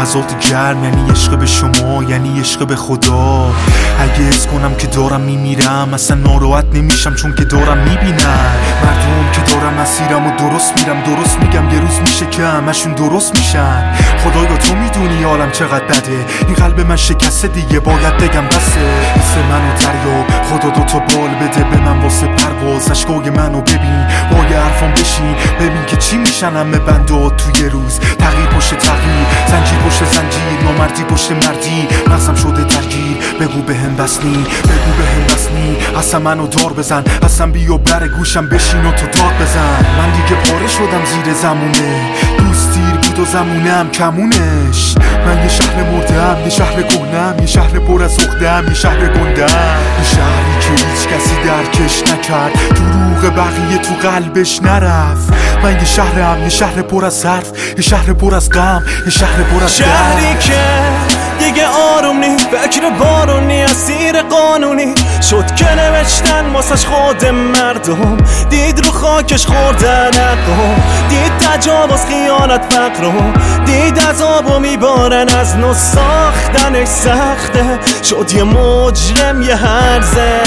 لحظات گرم یعنی عشق به شما، یعنی عشق به خدا. اگه حس کنم که دارم میمیرم اصلا ناراحت نمیشم، چون که دارم میبینم مردم که دارم مسیرم و درست میرم. درست میگم یه روز میشه که همشون درست میشن. خدایا تو میدونی حالم چقدر بده، این قلب من شکسته دیگه باید بگم بسه. مثل منو دریا خدا دوتا بال بده به من واسه پرواز. اشکای منو ببین با یه حرفام بشین، ببین که چی میشن همه بنده توی روز. تغییر پشت تغییر، زنجیر پشت زنجیر، نامردی پشت مردی، مغزم شده درگیر. بگو بهم بسنی، بگو بهم بسنی، اصلا منو دار بزن، اصلا بیا بر گوشم بشین و تو داد بزن. من دیگه پاره شدم زیر زمونه، دوست دیر بود و زمونم کمونش. من یه شهر مردم، یه شهر گهنم، یه شهر پر از عقده‌ام، یه شهر گندم، یه شهری که هیچ کسی درکش نکرد، دروغ بقیه تو قلبش نرفت. من یه شهرم، یه شهر پر از حرف، یه شهر پر از غم، یه شهر پر از درد. شهری که دیگه آروم نی، فکر بارونی، اسیر قانونی شد که نوشتن واسش خود مردم. دید رو خاکش خوردن حقم، دید تجاوز خیانت فقرم، دید عذابو میبارن از نو ساختنش سخته. شد یه مجرم یه هرزه.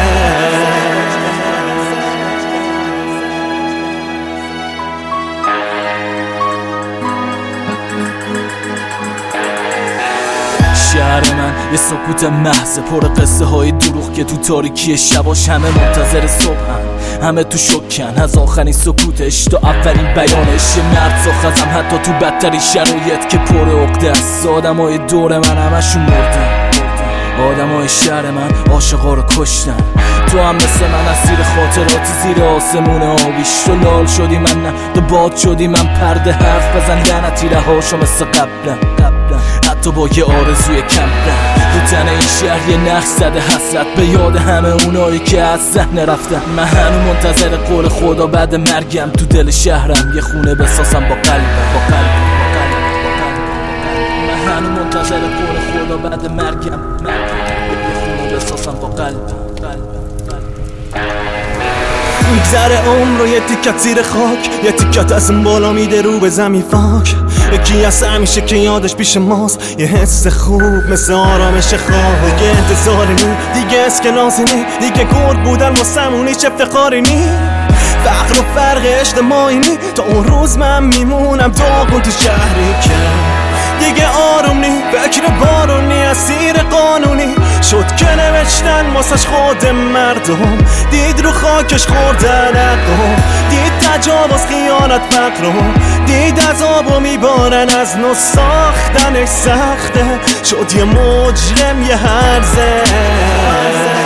شهر من یه سکوت محض پر قصه های دروغ که تو تاریکی شباش همه منتظر صبحن، همه تو شکن از آخرین سکوتش تا اولین بیانش. یه مرد ساختم حتی تو بدترین شرایط که پر عقده است. آدمای دور من همشون مردن، آدمای شهر من عاشقا رو کشتن. تو هم مثل من اسیر خاطراتی زیر آسمون آبیش. تو لال شدی من نه، تو باد شدی من پرده حرف بزن لعنتی رهاشو مثل قبلا. حتی با یه آرزوی کمرن تو تن این شهر یه نقش زده حسرت به یاد همه اونایی که از ذهن رفتن. من هنو منتظر قول خدا بعد مرگم تو دل شهرم یه خونه بسازم با قلبم. من هنو منتظر قول خدا بعد مرگم یه خونه بسازم با قلبم. میگذره عمر و یه تیکت زیر خاک، یه تیکت از اون بالا میده رو به زمین فاک. یکی از همیشه که یادش پیش ماست، یه حس خوب مثل آرامش خواب. دیگه انتظاری نی، دیگه اسکنازی نی، دیگه گرگ بودن واسمونی چه افتخاری نی. فقر و فرق اجتماعی نی، تا اون روز من میمونم داغون تو شهری که دیگه آروم نی، فکر بارونی، اسیر قانونی شد که نوشتن واسش خود مردم. دید رو خاکش خوردن حقم، دید تجاوز خیانت فقرم، دید عذابو میبارن از نو ساختنش سخته. شد یه مجرم یه هرزه.